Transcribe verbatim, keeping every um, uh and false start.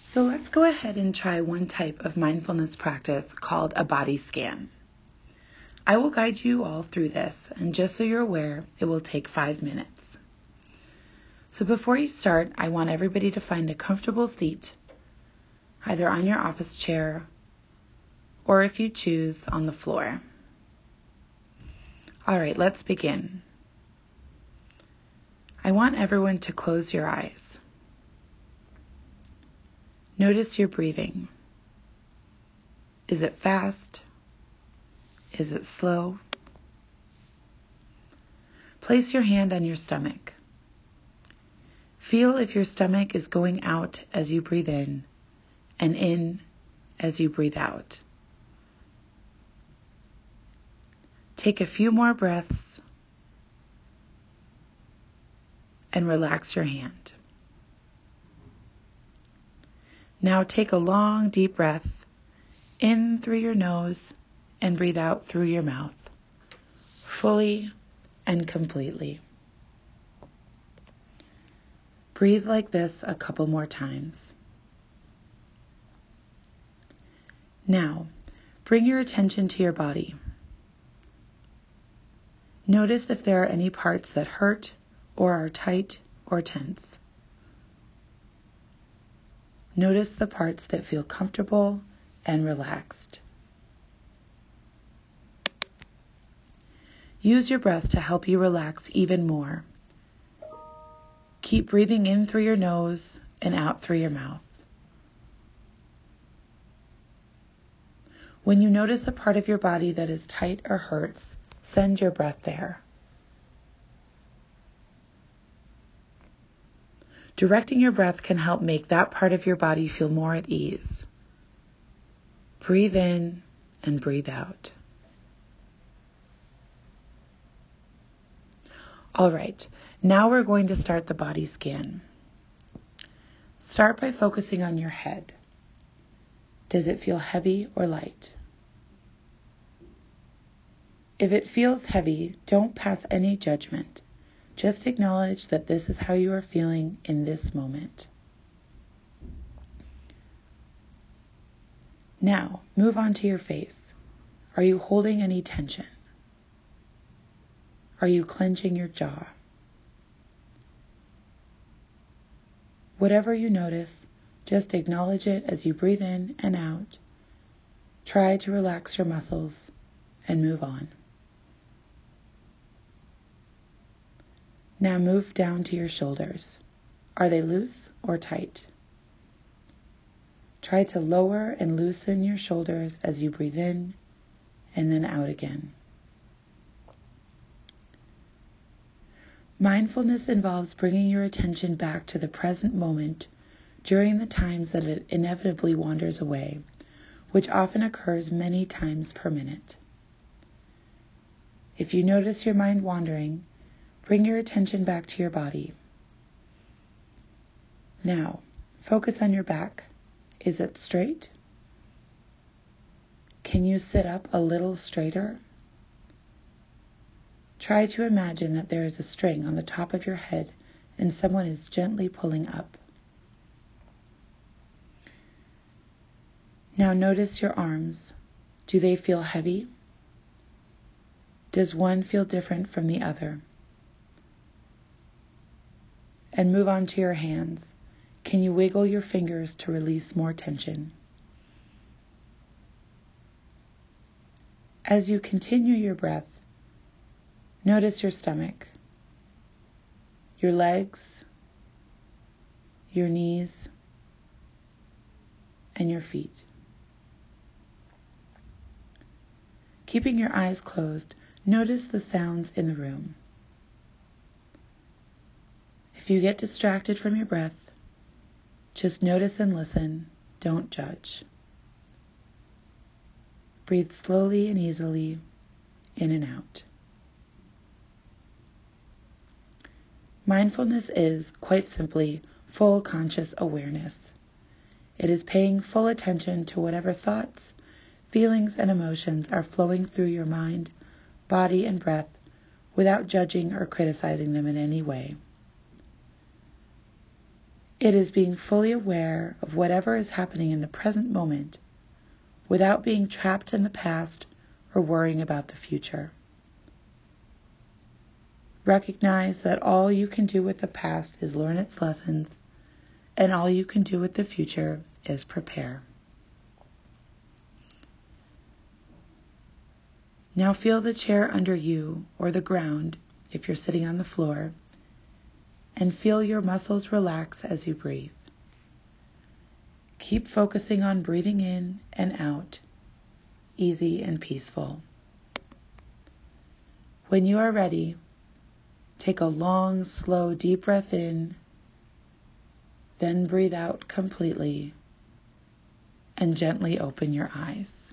So let's go ahead and try one type of mindfulness practice called a body scan. I will guide you all through this, and just so you're aware, it will take five minutes. So before you start, I want everybody to find a comfortable seat, either on your office chair or, if you choose, on the floor. All right, let's begin. I want everyone to close your eyes. Notice your breathing. Is it fast? Is it slow? Place your hand on your stomach. Feel if your stomach is going out as you breathe in and in as you breathe out. Take a few more breaths and relax your hand. Now take a long, deep breath in through your nose and breathe out through your mouth, fully and completely. Breathe like this a couple more times. Now, bring your attention to your body. Notice if there are any parts that hurt or are tight or tense. Notice the parts that feel comfortable and relaxed. Use your breath to help you relax even more. Keep breathing in through your nose and out through your mouth. When you notice a part of your body that is tight or hurts, send your breath there. Directing your breath can help make that part of your body feel more at ease. Breathe in and breathe out. All right, now we're going to start the body scan. Start by focusing on your head. Does it feel heavy or light? If it feels heavy, don't pass any judgment. Just acknowledge that this is how you are feeling in this moment. Now, move on to your face. Are you holding any tension? Are you clenching your jaw? Whatever you notice, just acknowledge it as you breathe in and out. Try to relax your muscles and move on. Now move down to your shoulders. Are they loose or tight? Try to lower and loosen your shoulders as you breathe in and then out again. Mindfulness involves bringing your attention back to the present moment during the times that it inevitably wanders away, which often occurs many times per minute. If you notice your mind wandering, bring your attention back to your body. Now, focus on your back. Is it straight? Can you sit up a little straighter? Try to imagine that there is a string on the top of your head and someone is gently pulling up. Now notice your arms. Do they feel heavy? Does one feel different from the other? And move on to your hands. Can you wiggle your fingers to release more tension? As you continue your breath, notice your stomach, your legs, your knees, and your feet. Keeping your eyes closed, notice the sounds in the room. If you get distracted from your breath, just notice and listen, don't judge. Breathe slowly and easily in and out. Mindfulness is, quite simply, full conscious awareness. It is paying full attention to whatever thoughts, feelings, and emotions are flowing through your mind, body, and breath without judging or criticizing them in any way. It is being fully aware of whatever is happening in the present moment without being trapped in the past or worrying about the future. Recognize that all you can do with the past is learn its lessons, and all you can do with the future is prepare. Now feel the chair under you or the ground if you're sitting on the floor, and feel your muscles relax as you breathe. Keep focusing on breathing in and out, easy and peaceful. When you are ready, take a long, slow, deep breath in, then breathe out completely, and gently open your eyes.